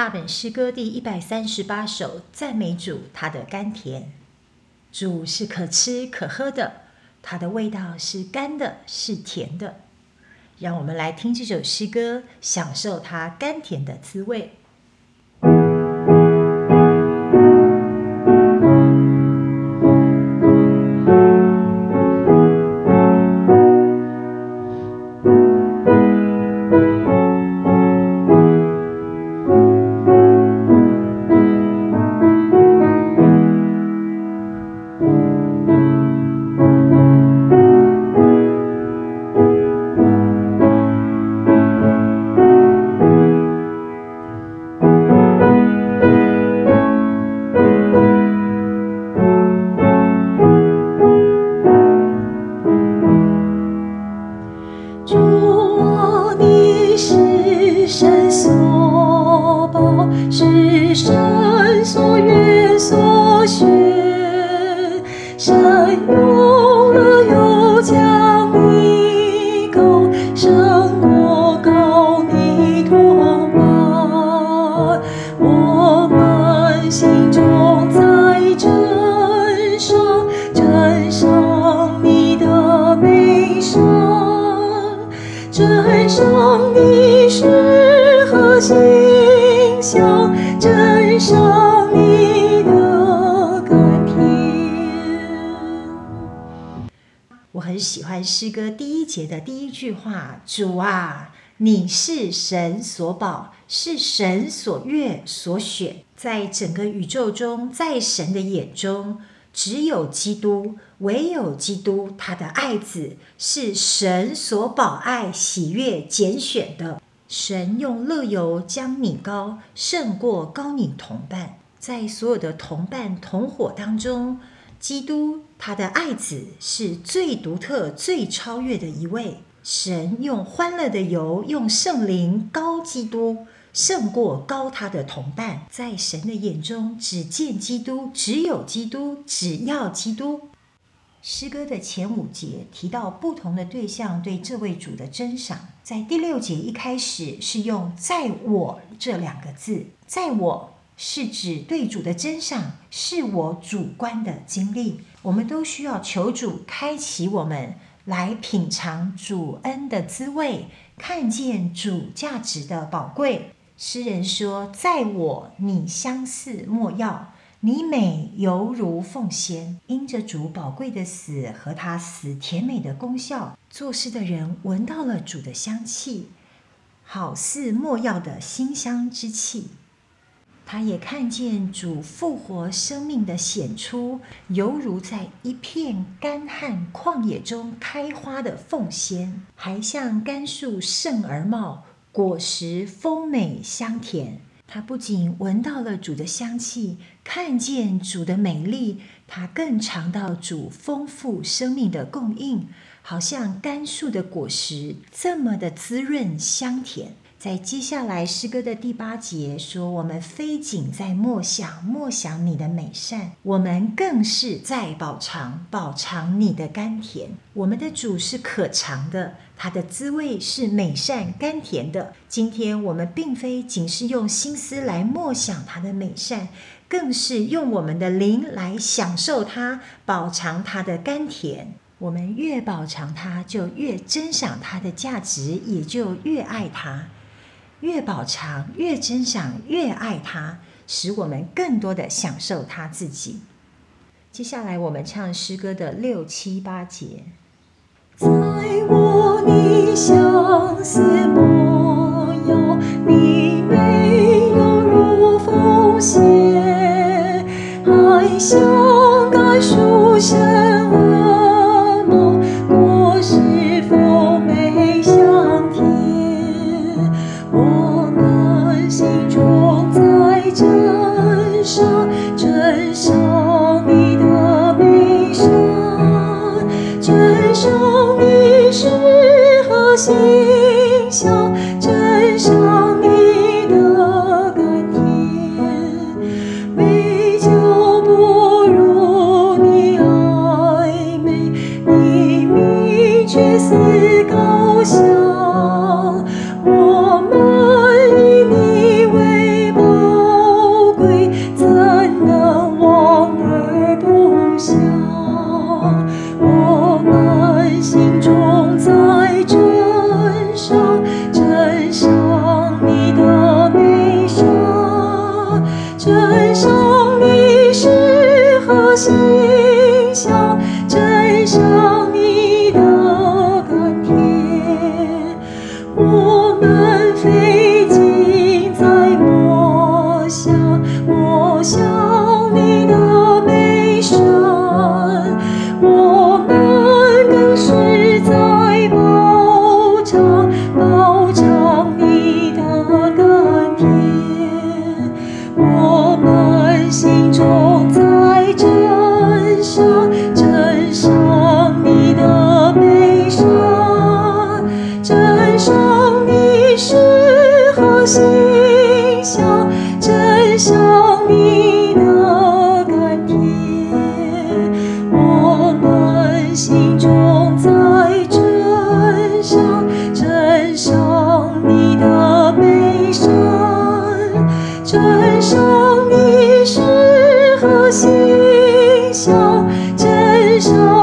大本诗歌第138首，赞美主，他的甘甜。主是可吃可喝的，它的味道是甘的，是甜的。让我们来听这首诗歌，享受它甘甜的滋味。 是神所愿所选，神用了又将你高，胜过高你同伴。我们心中在珍赏你的美善，珍赏你是何形象，珍赏你的甘甜。 我很喜欢诗歌第1节的第1句话：主啊，你是神所宝，是神所悦所选。在整个宇宙中，在神的眼中，只有基督，唯有基督，他的爱子是神所宝爱、喜悦、拣选的。神用乐油将你高，胜过高你同伴。在所有的同伴同伙当中，基督他的爱子是最独特、最超越的一位。神用欢乐的油，用圣灵高基督，胜过高他的同伴。在神的眼中，只见基督，只有基督，只要基督。诗歌的前5节提到不同的对象对这位主的珍赏。在第6节一开始是用在我这2个字，在我是指对主的珍赏，是我主观的经历。我们都需要求主开启我们，来品尝主恩的滋味，看见主价值的宝贵。诗人说，在我你相似莫要，你美犹如凤仙。因着主宝贵的死和他死甜美的功效，作诗的人闻到了主的香气，好似没药的馨香之气。他也看见主复活生命的显出，犹如在一片干旱旷野中开花的凤仙，还像甘树盛而茂，果实丰美香甜。他不仅闻到了主的香气，看见主的美丽，他更尝到主丰富生命的供应，好像甘树的果实这么的滋润香甜。在接下来诗歌的第8节说，我们非仅在默想你的美善，我们更是在饱尝你的甘甜。我们的主是可尝的，他的滋味是美善甘甜的。今天我们并非仅是用心思来默想他的美善，更是用我们的灵来享受他，饱尝他的甘甜。我们越饱尝他，就越珍赏他的价值，也就越爱他。越饱尝，越珍赏，越爱他，使我们更多的享受他自己。接下来我们唱诗歌的6、7、8节。 在我你相似莫要，你美犹如凤仙，还像甘树盛而茂，果实丰美香甜。我们心中在珍赏你的美善，珍赏你是何形象，珍馨香，珍赏你的甘甜。我们心中在珍赏你的美善，珍赏你诗和馨香，珍赏